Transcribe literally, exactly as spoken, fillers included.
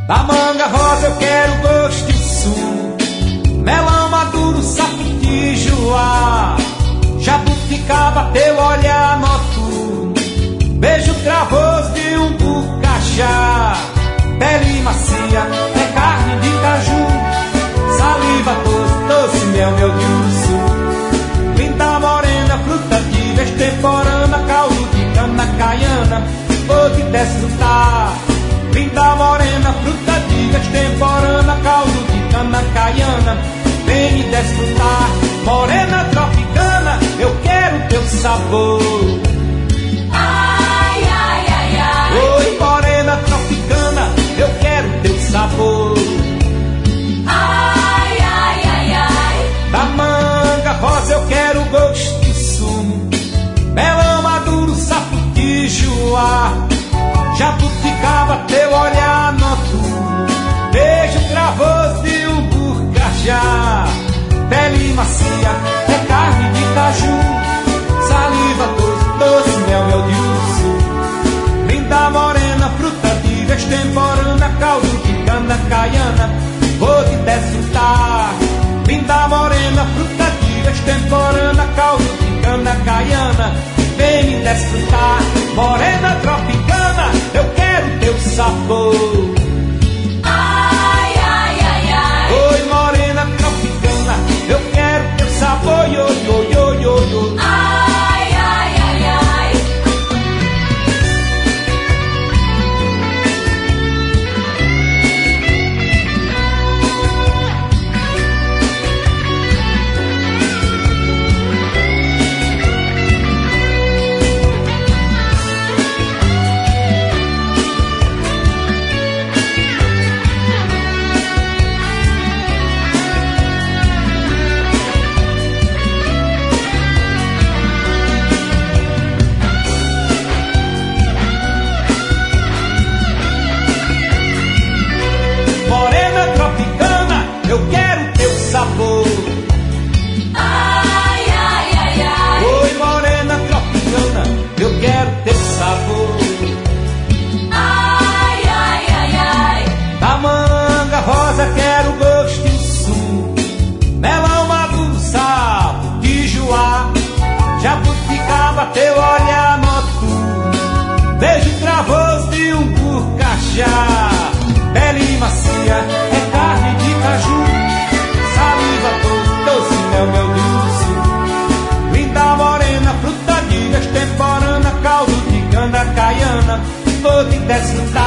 Da manga rosa eu quero gosto e sumo, melão maduro, sapitijuá, jabuticaba, teu olhar noturno, beijo cravoso de um bucajá, pele macia, é carne de caju, saliva doce, doce mel, meu urso, linda morena, fruta de extemporânea, caldo de cana caiana, vou te desfrutar. Linda morena, fruta de extemporânea, caldo de cana caiana, vem me desfrutar. Morena tropicana, eu quero teu sabor. Ai, ai, ai, ai. Oi, morena tropicana, eu quero teu sabor. Ai, ai, ai, ai. Da manga rosa eu quero gosto e sumo, melão maduro, sapitijuá, jabuticaba, teu olhar noturno, beijo cravoso de um burcajá, pele macia, é carne de caju, saliva doce, doce mel, mel de urso, linda morena, fruta de extemporânea, caldo de cana caiana, vou te desfrutar. Linda morena, fruta de extemporânea, caldo de cana caiana, vem me desfrutar. Morena tropicana, eu quero teu sabor. Ai, ai, ai, ai. Oi, morena tropicana, eu quero teu sabor. Yo, yo, yo, yo, yo. Ai, ai, ai, ai. Morena tropicana, eu quero teu sabor. Ai, ai, ai, ai. Oi, morena tropicana, eu quero teu sabor. Ai, ai, ai, ai. Da manga rosa quero gosto e sumo, melão maduro, sapo, tijuá, jabuticaba, teu olhar noturno, beijo cravoso de um burcajá, pele macia, é carne de caju, saliva doce, doce mel, meu urso, linda morena, fruta de extemporânea, caldo de cana caiana, vou te desfrutar.